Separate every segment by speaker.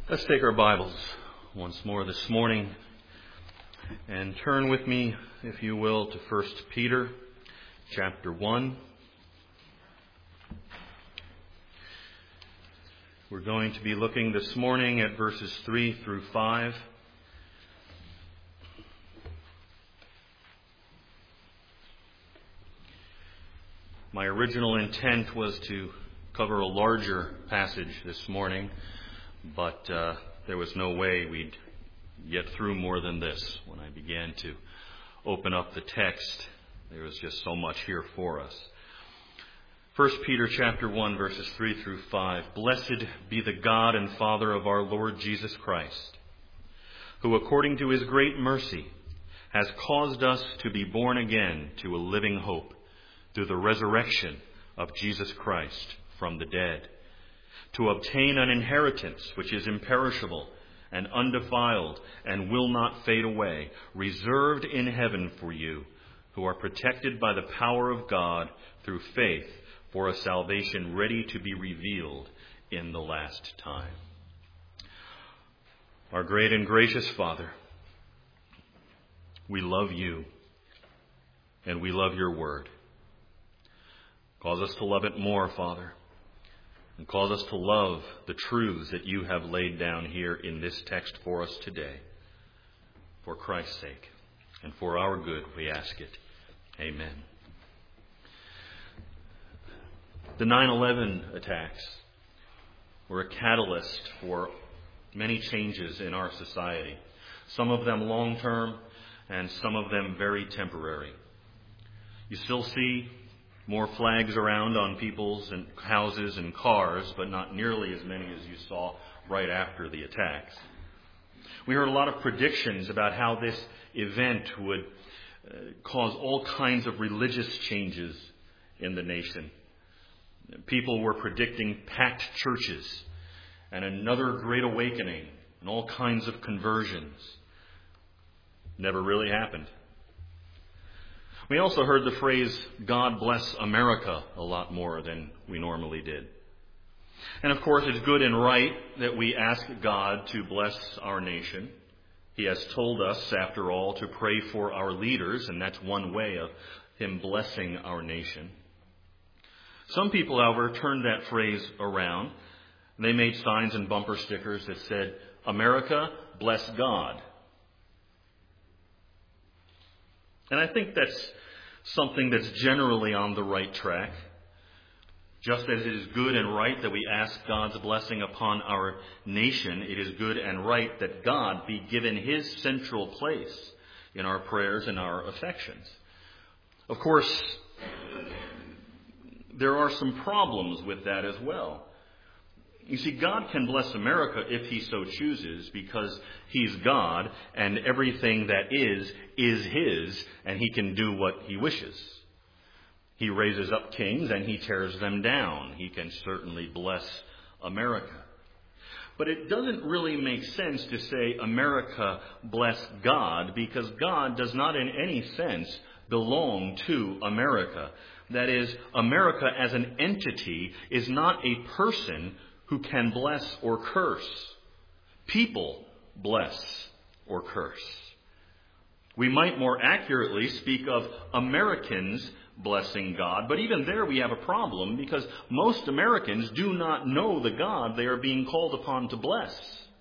Speaker 1: Let's take our Bibles once more this morning and turn with me, if you will, to 1 Peter chapter 1. We're going to be looking this morning at verses 3 through 5. My original intent was to cover a larger passage this morning, but there was no way we'd get through more than this. When I began to open up the text, there was just so much here for us. 1 Peter chapter 1, verses 3 through 5. Blessed be the God and Father of our Lord Jesus Christ, who according to his great mercy has caused us to be born again to a living hope through the resurrection of Jesus Christ from the dead, to obtain an inheritance which is imperishable and undefiled and will not fade away, reserved in heaven for you, who are protected by the power of God through faith for a salvation ready to be revealed in the last time. Our great and gracious Father, we love you and we love your word. Cause us to love it more, Father. And cause us to love the truths that you have laid down here in this text for us today. For Christ's sake and for our good, we ask it. Amen. The 9/11 attacks were a catalyst for many changes in our society. Some of them long-term and some of them very temporary. You still see more flags around on people's and houses and cars, but not nearly as many as you saw right after the attacks. We heard a lot of predictions about how this event would cause all kinds of religious changes in the nation. People were predicting packed churches and another great awakening and all kinds of conversions. Never really happened. We also heard the phrase, God bless America, a lot more than we normally did. And of course, it's good and right that we ask God to bless our nation. He has told us, after all, to pray for our leaders, and that's one way of him blessing our nation. Some people, however, turned that phrase around. They made signs and bumper stickers that said, America, bless God. And I think that's something that's generally on the right track. Just as it is good and right that we ask God's blessing upon our nation, it is good and right that God be given his central place in our prayers and our affections. Of course, there are some problems with that as well. You see, God can bless America if he so chooses, because he's God and everything that is his, and he can do what he wishes. He raises up kings and he tears them down. He can certainly bless America. But it doesn't really make sense to say America bless God, because God does not in any sense belong to America. That is, America as an entity is not a person who can bless or curse. People bless or curse. We might more accurately speak of Americans blessing God, but even there we have a problem, because most Americans do not know the God they are being called upon to bless.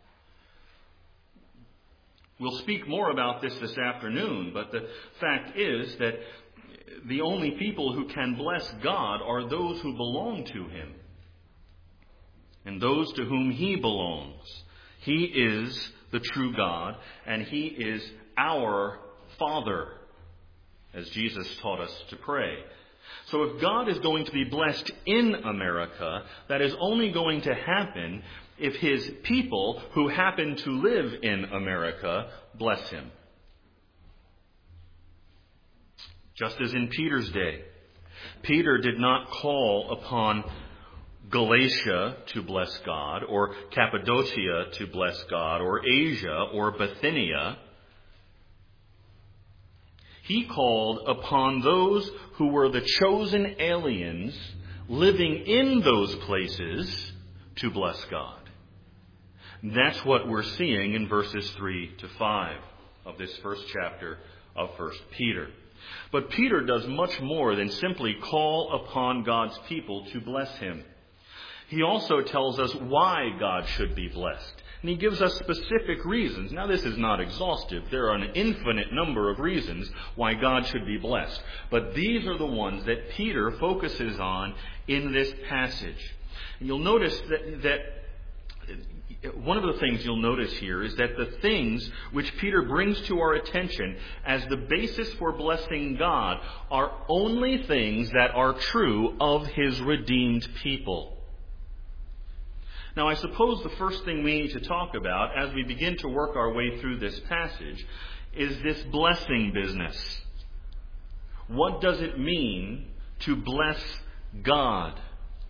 Speaker 1: We'll speak more about this afternoon, but the fact is that the only people who can bless God are those who belong to him, and those to whom he belongs. He is the true God, and he is our Father, as Jesus taught us to pray. So if God is going to be blessed in America, that is only going to happen if his people who happen to live in America bless him. Just as in Peter's day, Peter did not call upon Galatia to bless God, or Cappadocia to bless God, or Asia, or Bithynia. He called upon those who were the chosen aliens living in those places to bless God. That's what we're seeing in verses 3 to 5 of this first chapter of 1 Peter. But Peter does much more than simply call upon God's people to bless him. He also tells us why God should be blessed. And he gives us specific reasons. Now, this is not exhaustive. There are an infinite number of reasons why God should be blessed. But these are the ones that Peter focuses on in this passage. And you'll notice that one of the things you'll notice here is that the things which Peter brings to our attention as the basis for blessing God are only things that are true of his redeemed people. Now, I suppose the first thing we need to talk about as we begin to work our way through this passage is this blessing business. What does it mean to bless God?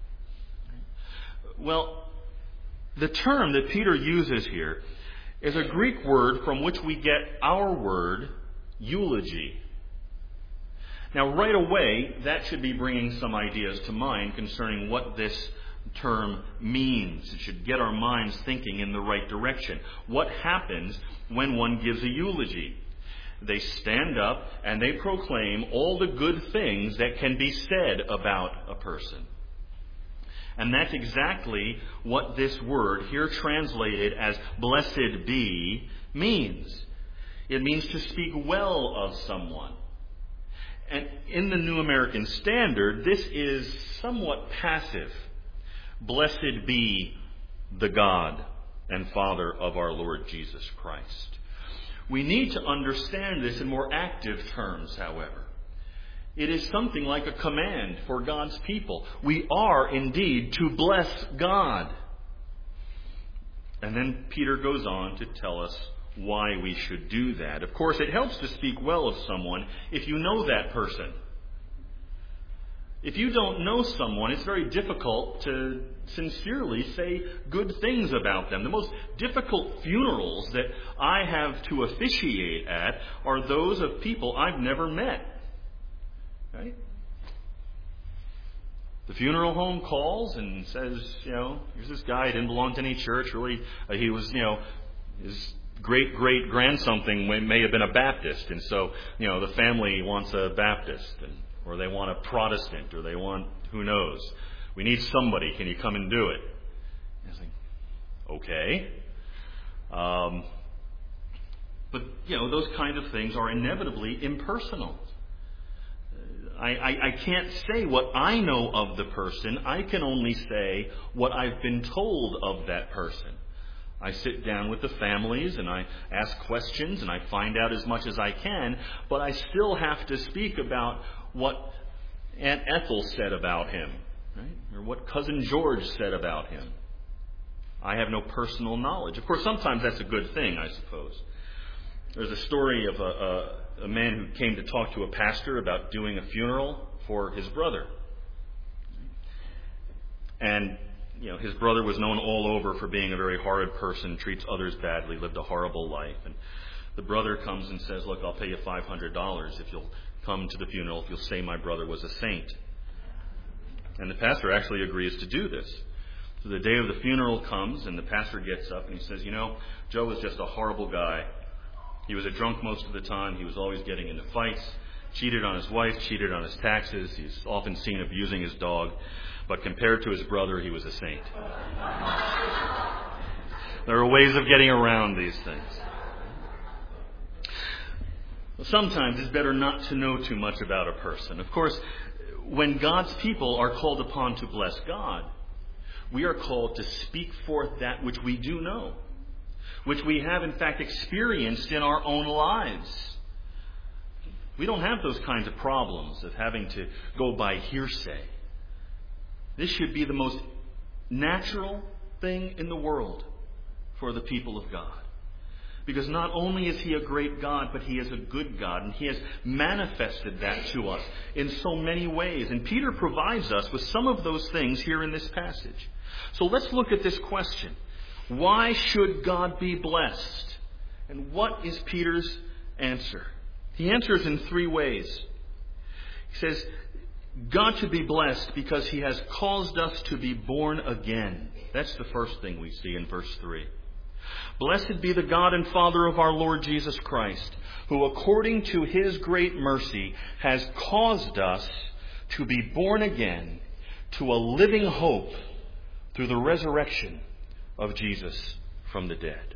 Speaker 1: Well, the term that Peter uses here is a Greek word from which we get our word, eulogy. Now, right away, that should be bringing some ideas to mind concerning what this term means. It should get our minds thinking in the right direction. What happens when one gives a eulogy? They stand up and they proclaim all the good things that can be said about a person. And that's exactly what this word, here translated as blessed be, means. It means to speak well of someone. And in the New American Standard, this is somewhat passive. Blessed be the God and Father of our Lord Jesus Christ. We need to understand this in more active terms, however. It is something like a command for God's people. We are indeed to bless God. And then Peter goes on to tell us why we should do that. Of course, it helps to speak well of someone if you know that person. If you don't know someone, it's very difficult to sincerely say good things about them. The most difficult funerals that I have to officiate at are those of people I've never met. Right? The funeral home calls and says, here's this guy, he didn't belong to any church, really. He was, his great-great-grandsomething may have been a Baptist, and so, the family wants a Baptist, or they want a Protestant, or they want, who knows. We need somebody. Can you come and do it? And it's like, okay. But, those kind of things are inevitably impersonal. I can't say what I know of the person. I can only say what I've been told of that person. I sit down with the families and I ask questions and I find out as much as I can, but I still have to speak about what Aunt Ethel said about him, right? Or what Cousin George said about him. I have no personal knowledge. Of course, sometimes that's a good thing, I suppose. There's a story of a man who came to talk to a pastor about doing a funeral for his brother. And, his brother was known all over for being a very horrid person, treats others badly, lived a horrible life. And the brother comes and says, look, I'll pay you $500 if you'll come to the funeral, if you'll say my brother was a saint. And the pastor actually agrees to do this. So the day of the funeral comes and the pastor gets up and he says, Joe was just a horrible guy. He was a drunk most of the time. He was always getting into fights, cheated on his wife, cheated on his taxes. He's often seen abusing his dog. But compared to his brother, he was a saint. There are ways of getting around these things. Sometimes it's better not to know too much about a person. Of course, when God's people are called upon to bless God, we are called to speak forth that which we do know, which we have in fact experienced in our own lives. We don't have those kinds of problems of having to go by hearsay. This should be the most natural thing in the world for the people of God. Because not only is He a great God, but He is a good God. And He has manifested that to us in so many ways. And Peter provides us with some of those things here in this passage. So let's look at this question. Why should God be blessed? And what is Peter's answer? He answers in three ways. He says, God should be blessed because He has caused us to be born again. That's the first thing we see in verse 3. Blessed be the God and Father of our Lord Jesus Christ, who according to His great mercy has caused us to be born again to a living hope through the resurrection of Jesus from the dead.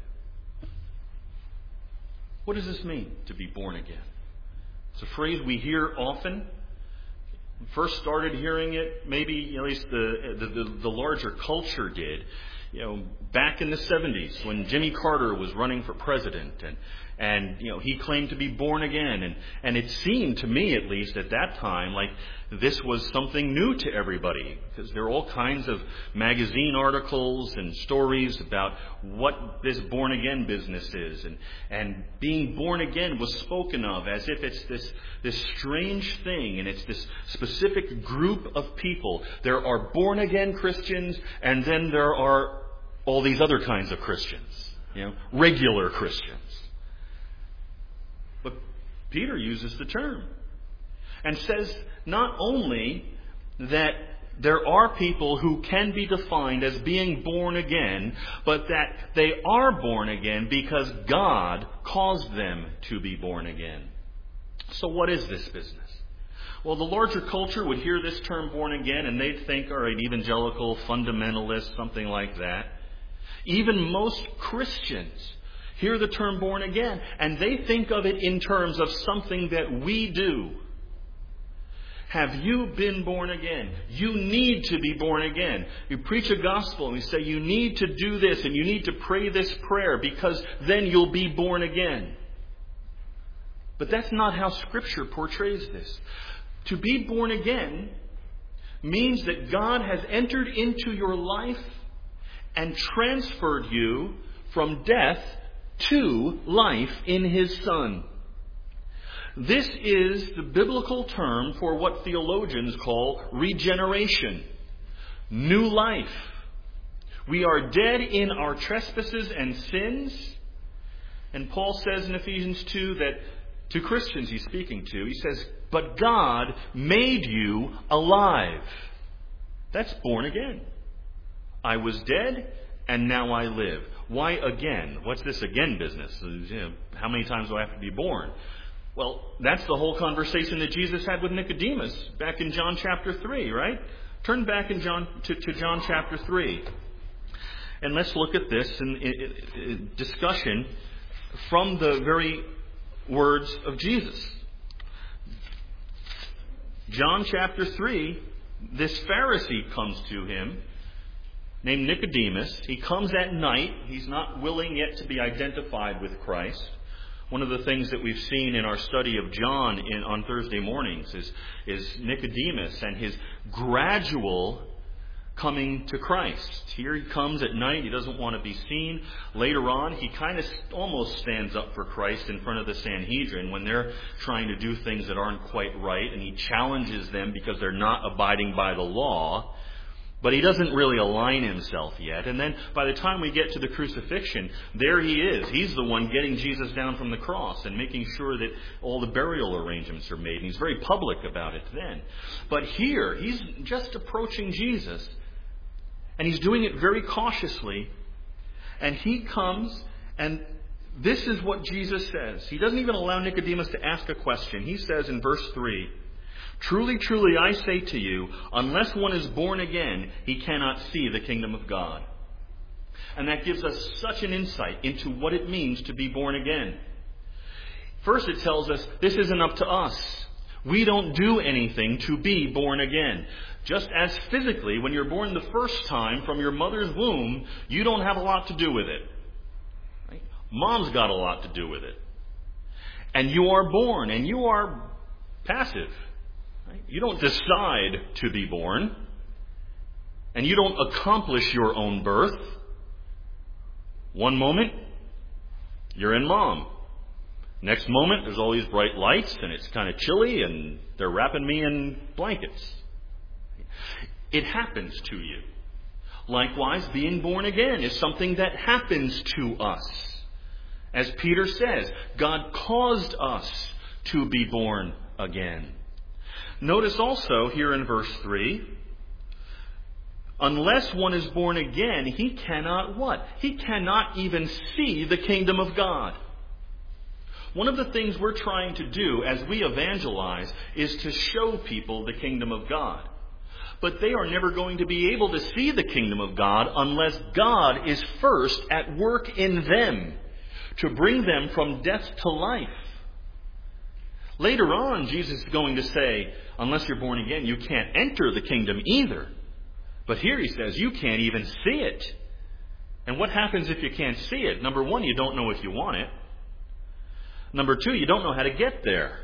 Speaker 1: What does this mean, to be born again? It's a phrase we hear often. First started hearing it, maybe at least the larger culture did, back in the 70s when Jimmy Carter was running for president, and he claimed to be born again, and it seemed to me, at least at that time, like this was something new to everybody, because there are all kinds of magazine articles and stories about what this born again business is, and being born again was spoken of as if it's this strange thing, and it's this specific group of people. There are born again Christians, and then there are all these other kinds of Christians, regular Christians. But Peter uses the term and says not only that there are people who can be defined as being born again, but that they are born again because God caused them to be born again. So what is this business? Well, the larger culture would hear this term born again and they'd think, all right, evangelical, fundamentalist, something like that. Even most Christians hear the term born again, and they think of it in terms of something that we do. Have you been born again? You need to be born again. You preach a gospel and we say you need to do this and you need to pray this prayer because then you'll be born again. But that's not how Scripture portrays this. To be born again means that God has entered into your life and transferred you from death to life in His Son. This is the biblical term for what theologians call regeneration, new life. We are dead in our trespasses and sins. And Paul says in Ephesians 2 that to Christians he's speaking to, he says, but God made you alive. That's born again. I was dead, and now I live. Why again? What's this again business? How many times do I have to be born? Well, that's the whole conversation that Jesus had with Nicodemus back in John chapter 3, right? Turn back in John chapter 3. And let's look at this in discussion from the very words of Jesus. John chapter 3, this Pharisee comes to him, named Nicodemus. He comes at night. He's not willing yet to be identified with Christ. One of the things that we've seen in our study of John on Thursday mornings is Nicodemus and his gradual coming to Christ. Here he comes at night. He doesn't want to be seen. Later on, he kind of almost stands up for Christ in front of the Sanhedrin when they're trying to do things that aren't quite right, and he challenges them because they're not abiding by the law. But he doesn't really align himself yet. And then by the time we get to the crucifixion, there he is. He's the one getting Jesus down from the cross and making sure that all the burial arrangements are made. And he's very public about it then. But here, he's just approaching Jesus. And he's doing it very cautiously. And he comes, and this is what Jesus says. He doesn't even allow Nicodemus to ask a question. He says in verse 3, truly, truly, I say to you, unless one is born again, he cannot see the kingdom of God. And that gives us such an insight into what it means to be born again. First, it tells us this isn't up to us. We don't do anything to be born again. Just as physically, when you're born the first time from your mother's womb, you don't have a lot to do with it. Right? Mom's got a lot to do with it. And you are born, and you are passive. You don't decide to be born, and you don't accomplish your own birth. One moment, you're in mom. Next moment, there's all these bright lights, and it's kind of chilly, and they're wrapping me in blankets. It happens to you. Likewise, being born again is something that happens to us. As Peter says, God caused us to be born again. Notice also here in verse 3, Unless one is born again, he cannot what? He cannot even see the kingdom of God. One of the things we're trying to do as we evangelize is to show people the kingdom of God. But they are never going to be able to see the kingdom of God unless God is first at work in them to bring them from death to life. Later on, Jesus is going to say, unless you're born again, you can't enter the kingdom either. But here he says, you can't even see it. And what happens if you can't see it? Number one, you don't know if you want it. Number two, you don't know how to get there.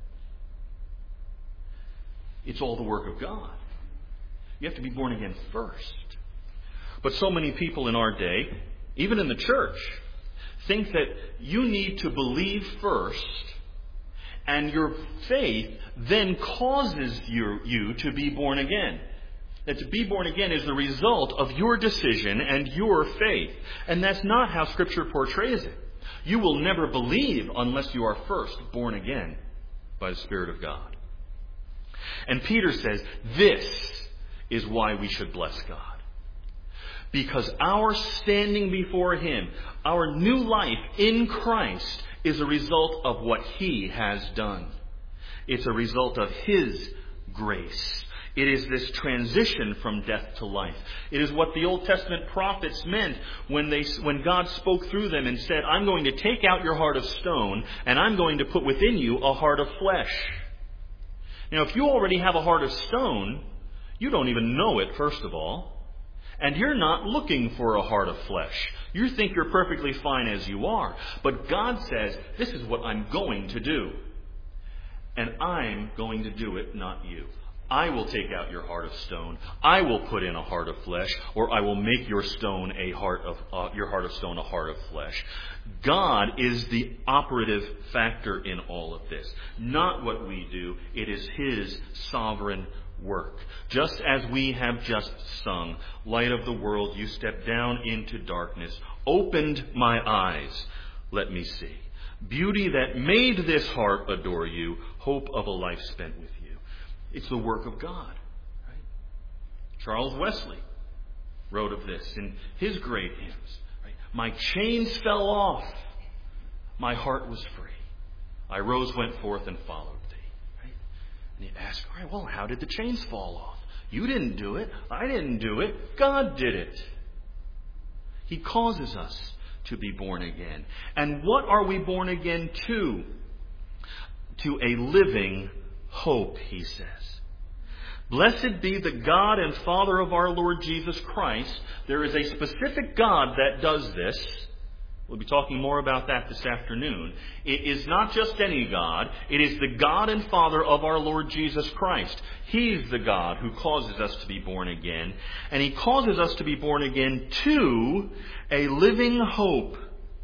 Speaker 1: It's all the work of God. You have to be born again first. But so many people in our day, even in the church, think that you need to believe first, and your faith then causes you to be born again. That to be born again is the result of your decision and your faith. And that's not how Scripture portrays it. You will never believe unless you are first born again by the Spirit of God. And Peter says, this is why we should bless God. Because our standing before Him, our new life in Christ, is a result of what He has done. It's a result of His grace. It is this transition from death to life. It is what the Old Testament prophets meant when God spoke through them and said, I'm going to take out your heart of stone and I'm going to put within you a heart of flesh. Now, if you already have a heart of stone, you don't even know it, first of all. And you're not looking for a heart of flesh. You think you're perfectly fine as you are. But God says, this is what I'm going to do. And I'm going to do it, not you. I will take out your heart of stone. I will put in a heart of flesh, or I will make your stone your heart of stone a heart of flesh. God is the operative factor in all of this, not what we do. It is His sovereign work. Just as we have just sung, light of the world, you stepped down into darkness, opened my eyes, let me see. Beauty that made this heart adore you, hope of a life spent with you. It's the work of God. Right? Charles Wesley wrote of this in his great hymns. Right? My chains fell off. My heart was free. I rose, went forth, and followed thee. Right? And you ask, all right, well, how did the chains fall off? You didn't do it. I didn't do it. God did it. He causes us to be born again. And what are we born again to? To a living hope, he says. Blessed be the God and Father of our Lord Jesus Christ. There is a specific God that does this. We'll be talking more about that this afternoon. It is not just any God. It is the God and Father of our Lord Jesus Christ. He's the God who causes us to be born again. And He causes us to be born again to a living hope.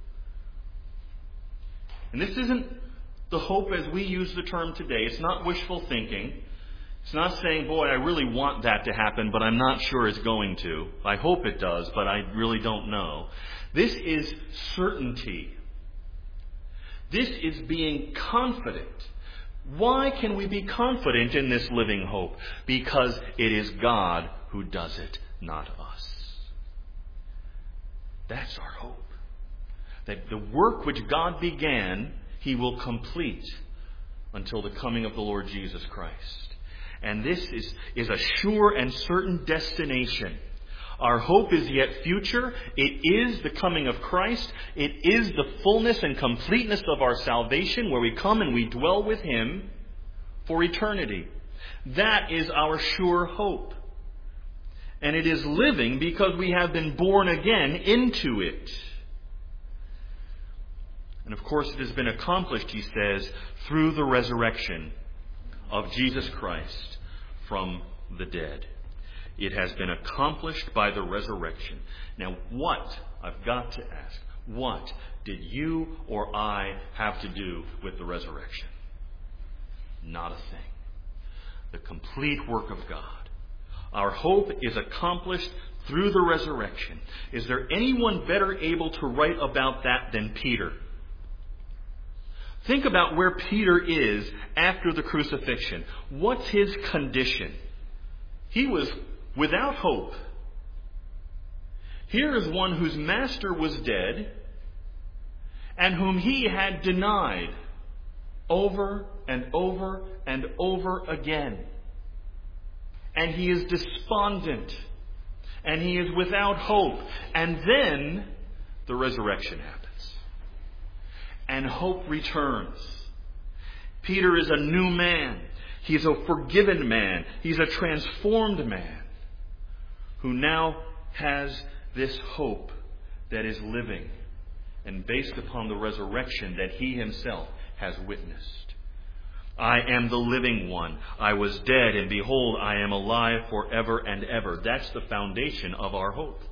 Speaker 1: And this isn't the hope as we use the term today. It's not wishful thinking. It's not saying, boy, I really want that to happen, but I'm not sure it's going to. I hope it does, but I really don't know. This is certainty. This is being confident. Why can we be confident in this living hope? Because it is God who does it, not us. That's our hope. That the work which God began, He will complete until the coming of the Lord Jesus Christ. And this is a sure and certain destination. Our hope is yet future. It is the coming of Christ. It is the fullness and completeness of our salvation, where we come and we dwell with Him for eternity. That is our sure hope. And it is living because we have been born again into it. And of course it has been accomplished, he says, through the resurrection of Jesus Christ from the dead. It has been accomplished by the resurrection. Now what, I've got to ask, what did you or I have to do with the resurrection? Not a thing. The complete work of God. Our hope is accomplished through the resurrection. Is there anyone better able to write about that than Peter? Think about where Peter is after the crucifixion. What's his condition? He was without hope. Here is one whose master was dead and whom he had denied over and over and over again. And he is despondent. And he is without hope. And then the resurrection happens. And hope returns. Peter is a new man. He's a forgiven man. He's a transformed man who now has this hope that is living and based upon the resurrection that he himself has witnessed. I am the living one. I was dead, and behold, I am alive forever and ever. That's the foundation of our hope.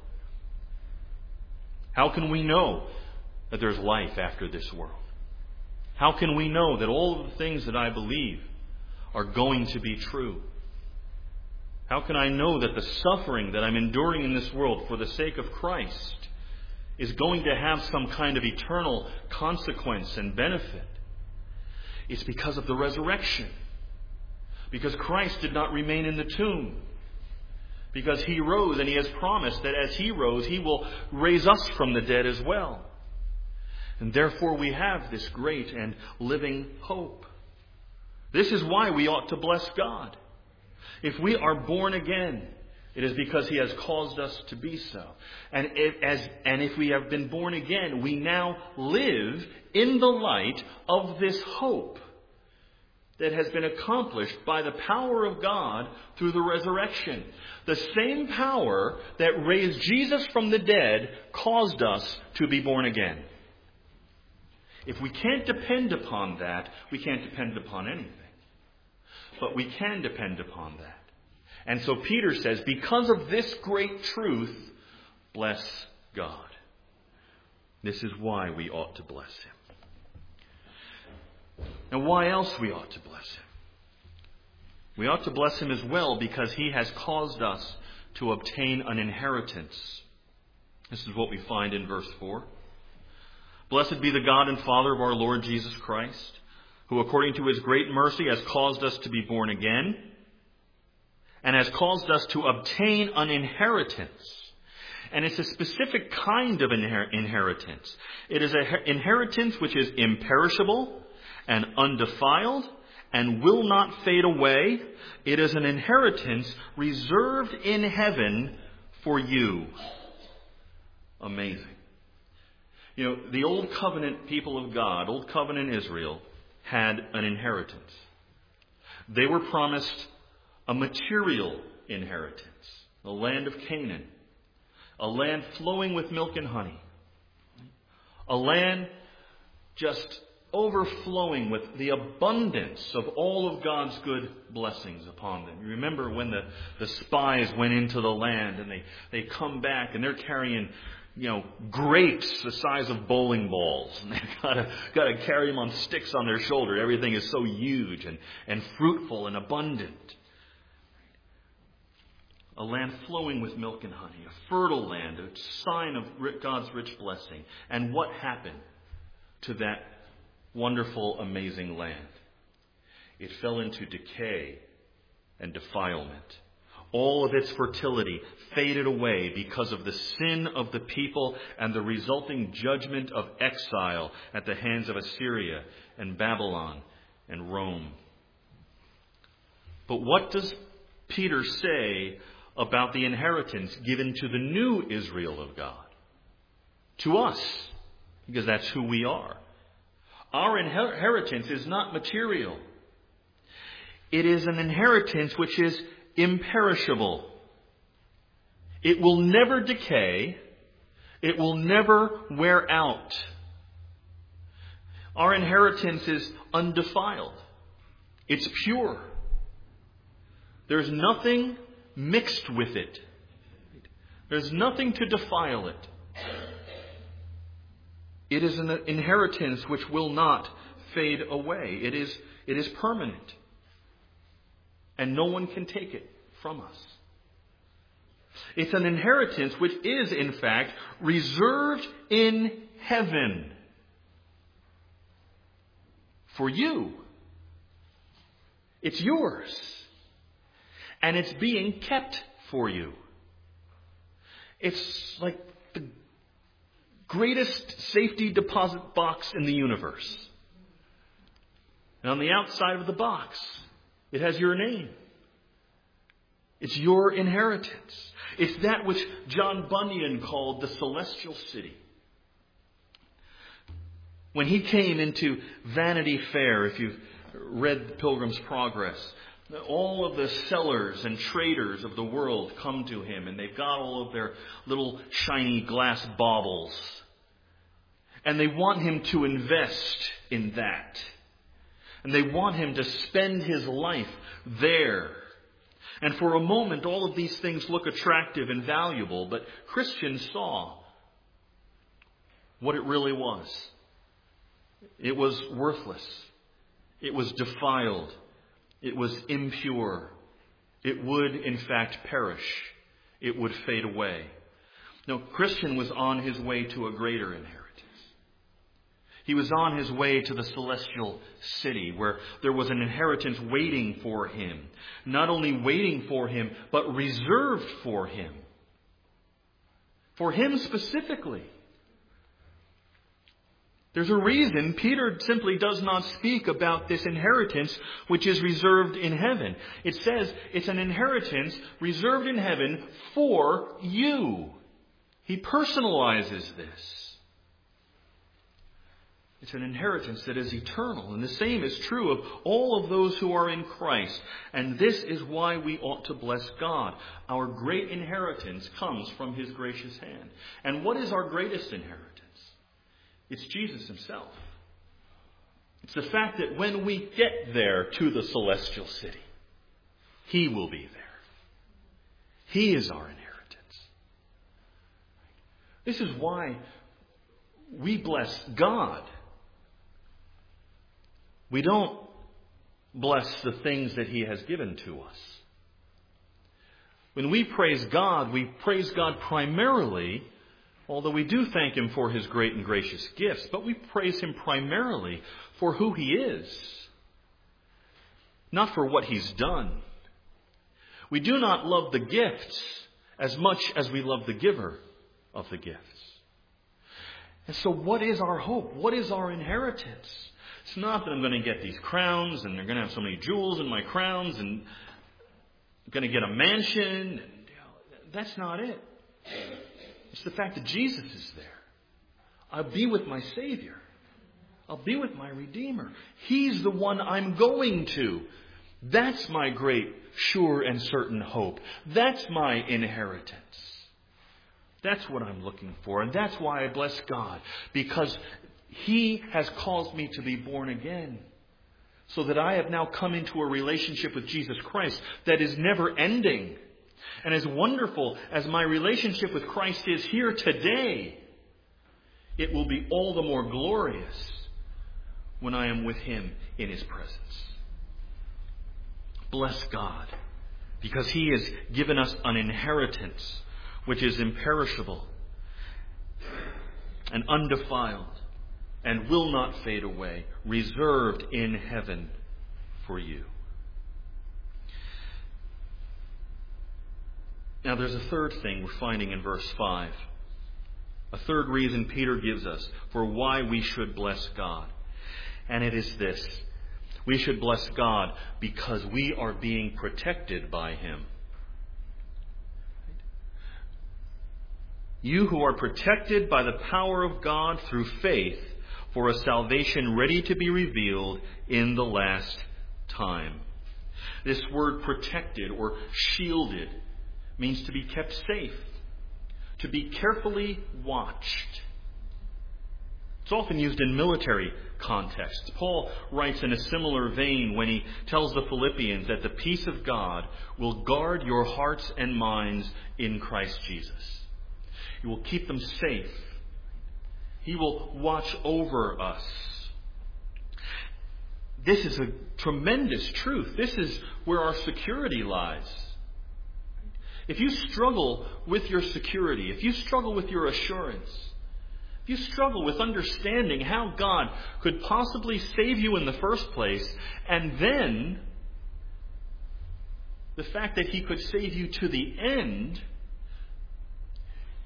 Speaker 1: How can we know that there's life after this world? How can we know that all of the things that I believe are going to be true? How can I know that the suffering that I'm enduring in this world for the sake of Christ is going to have some kind of eternal consequence and benefit? It's because of the resurrection. Because Christ did not remain in the tomb. Because he rose, and he has promised that as he rose, he will raise us from the dead as well. And therefore we have this great and living hope. This is why we ought to bless God. If we are born again, it is because he has caused us to be so. And if we have been born again, we now live in the light of this hope that has been accomplished by the power of God through the resurrection. The same power that raised Jesus from the dead caused us to be born again. If we can't depend upon that, we can't depend upon anything. But we can depend upon that. And so Peter says, because of this great truth, bless God. This is why we ought to bless him. Now, why else we ought to bless him? We ought to bless him as well because he has caused us to obtain an inheritance. This is what we find in verse 4. Blessed be the God and Father of our Lord Jesus Christ, who according to his great mercy has caused us to be born again and has caused us to obtain an inheritance. And it's a specific kind of inheritance. It is an inheritance which is imperishable and undefiled and will not fade away. It is an inheritance reserved in heaven for you. Amazing. You know, the Old Covenant people of God, Old Covenant Israel, had an inheritance. They were promised a material inheritance, the land of Canaan, a land flowing with milk and honey, a land just overflowing with the abundance of all of God's good blessings upon them. You remember when the spies went into the land and they come back and they're carrying grapes the size of bowling balls. And they've got to carry them on sticks on their shoulder. Everything is so huge and fruitful and abundant. A land flowing with milk and honey. A fertile land. A sign of God's rich blessing. And what happened to that wonderful, amazing land? It fell into decay and defilement. All of its fertility faded away because of the sin of the people and the resulting judgment of exile at the hands of Assyria and Babylon and Rome. But what does Peter say about the inheritance given to the new Israel of God? To us, because that's who we are. Our inheritance is not material. It is an inheritance which is imperishable. It will never decay. It will never wear out. Our inheritance is undefiled. It's pure. There's nothing mixed with it. There's nothing to defile it. It is an inheritance which will not fade away. It is permanent. And no one can take it from us. It's an inheritance which is, in fact, reserved in heaven for you. It's yours. And it's being kept for you. It's like the greatest safety deposit box in the universe. And on the outside of the box, it has your name. It's your inheritance. It's that which John Bunyan called the celestial city. When he came into Vanity Fair, if you've read The Pilgrim's Progress, all of the sellers and traders of the world come to him, and they've got all of their little shiny glass baubles. And they want him to invest in that. And they want him to spend his life there. And for a moment, all of these things look attractive and valuable, but Christian saw what it really was. It was worthless. It was defiled. It was impure. It would, in fact, perish. It would fade away. No, Christian was on his way to a greater inheritance. He was on his way to the celestial city where there was an inheritance waiting for him. Not only waiting for him, but reserved for him. For him specifically. There's a reason Peter simply does not speak about this inheritance which is reserved in heaven. It says it's an inheritance reserved in heaven for you. He personalizes this. It's an inheritance that is eternal. And the same is true of all of those who are in Christ. And this is why we ought to bless God. Our great inheritance comes from His gracious hand. And what is our greatest inheritance? It's Jesus Himself. It's the fact that when we get there to the celestial city, He will be there. He is our inheritance. This is why we bless God. We don't bless the things that He has given to us. When we praise God primarily, although we do thank Him for His great and gracious gifts, but we praise Him primarily for who He is, not for what He's done. We do not love the gifts as much as we love the giver of the gifts. And so what is our hope? What is our inheritance? It's not that I'm going to get these crowns and they're going to have so many jewels in my crowns and I'm going to get a mansion. That's not it. It's the fact that Jesus is there. I'll be with my Savior. I'll be with my Redeemer. He's the one I'm going to. That's my great, sure and certain hope. That's my inheritance. That's what I'm looking for. And that's why I bless God. Because He has caused me to be born again. So that I have now come into a relationship with Jesus Christ that is never ending. And as wonderful as my relationship with Christ is here today, it will be all the more glorious when I am with Him in His presence. Bless God, because He has given us an inheritance which is imperishable and undefiled and will not fade away, reserved in heaven for you. Now there's a third thing we're finding in verse 5. A third reason Peter gives us for why we should bless God. And it is this. We should bless God because we are being protected by Him. You who are protected by the power of God through faith for a salvation ready to be revealed in the last time. This word protected or shielded means to be kept safe, to be carefully watched. It's often used in military contexts. Paul writes in a similar vein when he tells the Philippians that the peace of God will guard your hearts and minds in Christ Jesus. He will keep them safe. He will watch over us. This is a tremendous truth. This is where our security lies. If you struggle with your security, if you struggle with your assurance, if you struggle with understanding how God could possibly save you in the first place, and then the fact that He could save you to the end,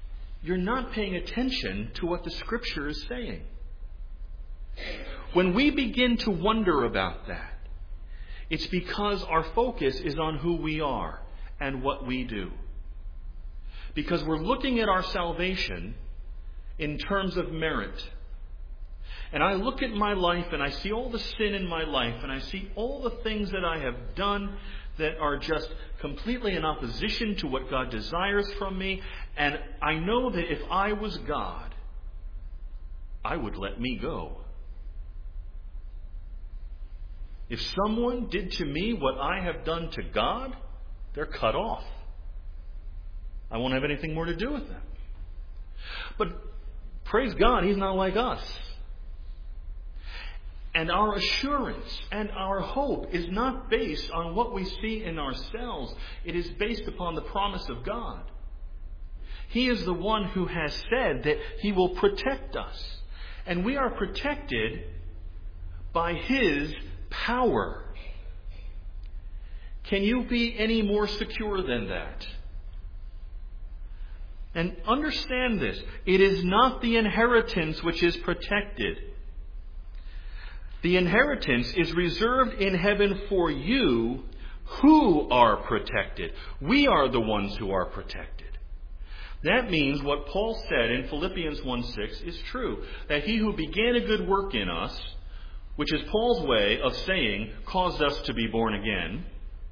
Speaker 1: you're not paying attention to what the Scripture is saying. When we begin to wonder about that, it's because our focus is on who we are and what we do. Because we're looking at our salvation in terms of merit. And I look at my life and I see all the sin in my life and I see all the things that I have done that are just completely in opposition to what God desires from me. And I know that if I was God, I would let me go. If someone did to me what I have done to God, they're cut off. I won't have anything more to do with them. But praise God, He's not like us. And our assurance and our hope is not based on what we see in ourselves. It is based upon the promise of God. He is the one who has said that He will protect us. And we are protected by His power. Can you be any more secure than that? And understand this. It is not the inheritance which is protected. The inheritance is reserved in heaven for you who are protected. We are the ones who are protected. That means what Paul said in Philippians 1:6 is true. That he who began a good work in us, which is Paul's way of saying caused us to be born again,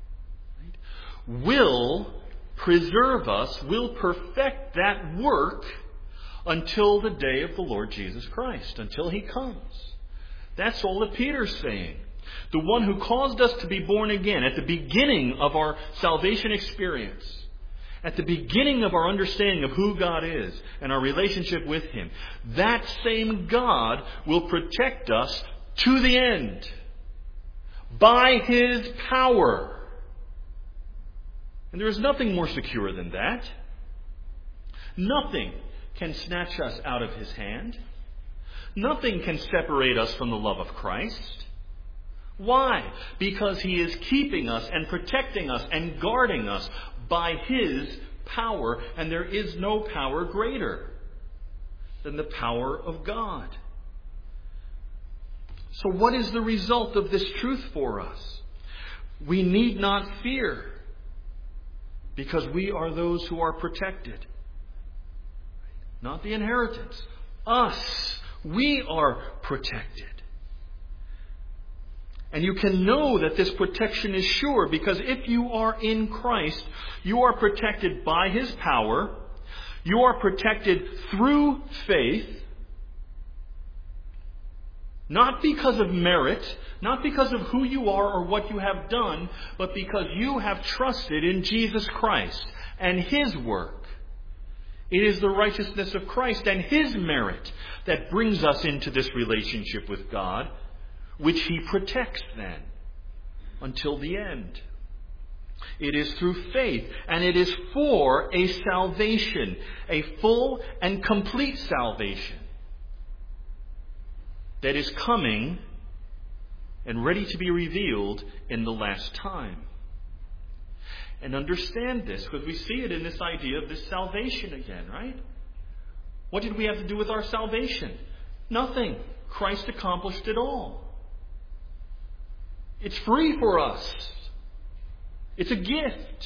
Speaker 1: will preserve us, will perfect that work until the day of the Lord Jesus Christ, until He comes. That's all that Peter's saying. The one who caused us to be born again at the beginning of our salvation experience, at the beginning of our understanding of who God is and our relationship with Him, that same God will protect us to the end by His power. And there is nothing more secure than that. Nothing can snatch us out of His hand. Nothing can separate us from the love of Christ. Why? Because He is keeping us and protecting us and guarding us by His power. And there is no power greater than the power of God. So what is the result of this truth for us? We need not fear because we are those who are protected. Not the inheritance. Us. We are protected. And you can know that this protection is sure because if you are in Christ, you are protected by His power. You are protected through faith. Not because of merit, not because of who you are or what you have done, but because you have trusted in Jesus Christ and His work. It is the righteousness of Christ and His merit that brings us into this relationship with God, which He protects then until the end. It is through faith, and it is for a salvation, a full and complete salvation that is coming and ready to be revealed in the last time. And understand this, because we see it in this idea of this salvation again, right? What did we have to do with our salvation? Nothing. Christ accomplished it all. It's free for us. It's a gift.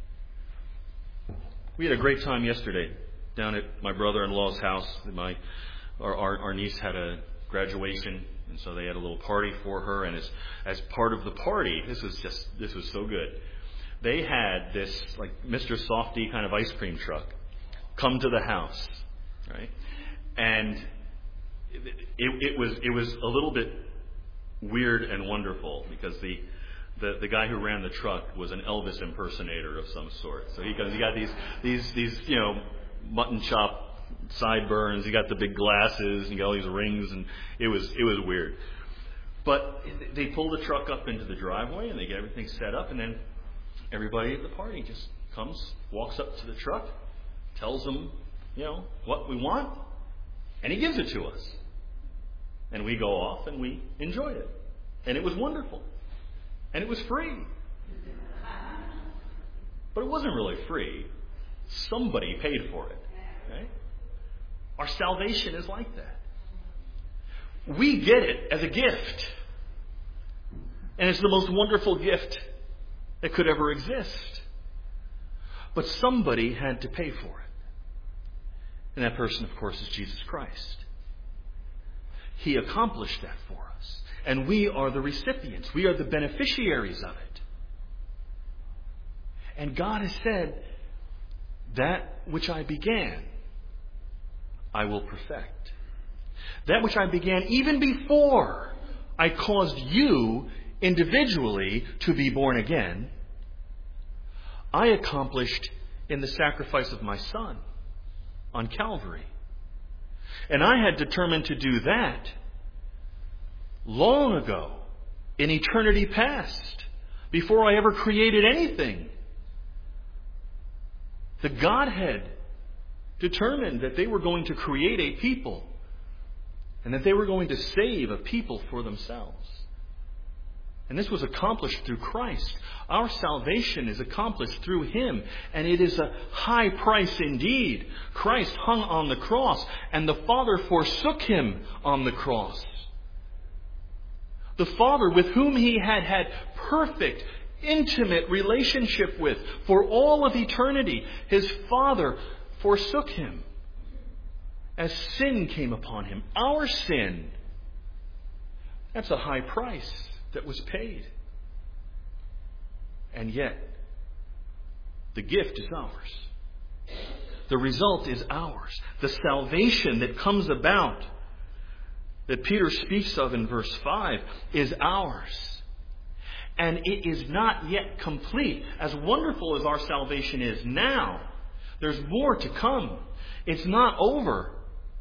Speaker 1: We had a great time yesterday down at my brother-in-law's house. Our niece had a graduation, and so they had a little party for her. And as part of the party, this was so good. They had this like Mr. Softy kind of ice cream truck come to the house, right? And it was a little bit weird and wonderful because the guy who ran the truck was an Elvis impersonator of some sort. So he got these mutton chop sideburns. He got the big glasses. And he got all these rings, and it was weird. But they pull the truck up into the driveway and they get everything set up, and then everybody at the party just comes, walks up to the truck, tells them, what we want, and he gives it to us. And we go off and we enjoyed it. And it was wonderful. And it was free. But it wasn't really free. Somebody paid for it. Right? Our salvation is like that. We get it as a gift. And it's the most wonderful gift that could ever exist. But somebody had to pay for it. And that person, of course, is Jesus Christ. He accomplished that for us. And we are the recipients. We are the beneficiaries of it. And God has said, that which I began, I will perfect. That which I began even before I caused you individually to be born again, I accomplished in the sacrifice of my Son on Calvary. And I had determined to do that long ago, in eternity past, before I ever created anything. The Godhead determined that they were going to create a people and that they were going to save a people for themselves. And this was accomplished through Christ. Our salvation is accomplished through Him, and it is a high price indeed. Christ hung on the cross, and the Father forsook Him on the cross. The Father with whom He had had perfect, intimate relationship with for all of eternity, His Father forsook Him as sin came upon Him. Our sin. That's a high price that was paid. And yet, the gift is ours. The result is ours. The salvation that comes about, that Peter speaks of in verse 5, is ours. And it is not yet complete. As wonderful as our salvation is now, there's more to come. It's not over.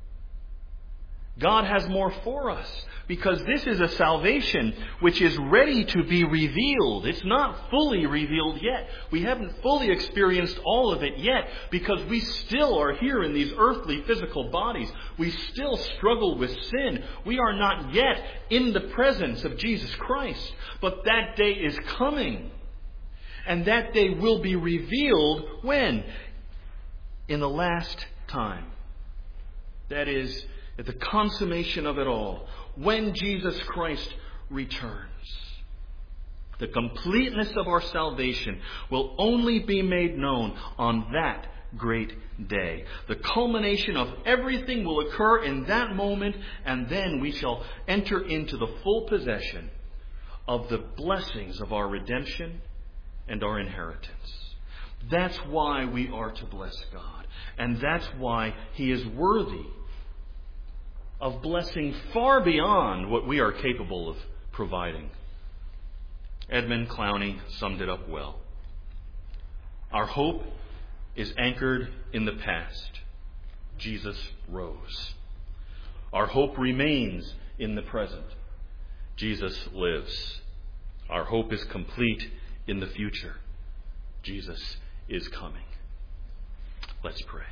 Speaker 1: God has more for us, because this is a salvation which is ready to be revealed. It's not fully revealed yet. We haven't fully experienced all of it yet, because we still are here in these earthly physical bodies. We still struggle with sin. We are not yet in the presence of Jesus Christ. But that day is coming. And that day will be revealed when? In the last time. That is, at the consummation of it all, when Jesus Christ returns. The completeness of our salvation will only be made known on that great day. The culmination of everything will occur in that moment, and then we shall enter into the full possession of the blessings of our redemption and our inheritance. That's why we are to bless God. And that's why He is worthy of blessing far beyond what we are capable of providing. Edmund Clowney summed it up well. Our hope is anchored in the past. Jesus rose. Our hope remains in the present. Jesus lives. Our hope is complete in the future. Jesus is coming. Let's pray.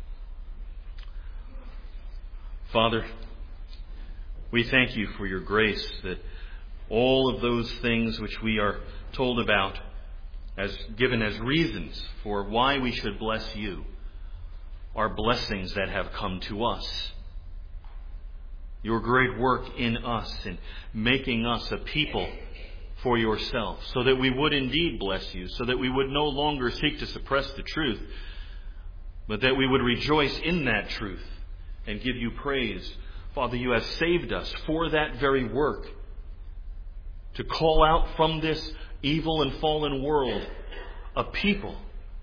Speaker 1: Father, we thank You for Your grace, that all of those things which we are told about, as given as reasons for why we should bless You, are blessings that have come to us. Your great work in us in making us a people for Yourself, so that we would indeed bless You, so that we would no longer seek to suppress the truth, but that we would rejoice in that truth and give You praise. Father, You have saved us for that very work, to call out from this evil and fallen world a people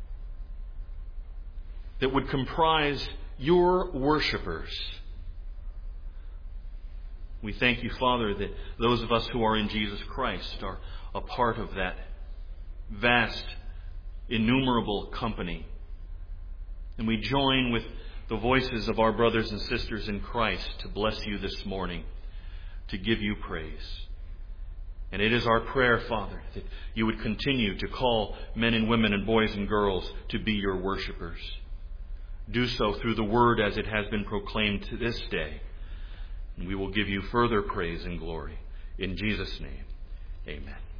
Speaker 1: that would comprise Your worshipers. We thank You, Father, that those of us who are in Jesus Christ are a part of that vast, innumerable company. And we join with the voices of our brothers and sisters in Christ to bless You this morning, to give You praise. And it is our prayer, Father, that You would continue to call men and women and boys and girls to be Your worshipers. Do so through the Word as it has been proclaimed to this day. And we will give You further praise and glory. In Jesus' name, amen.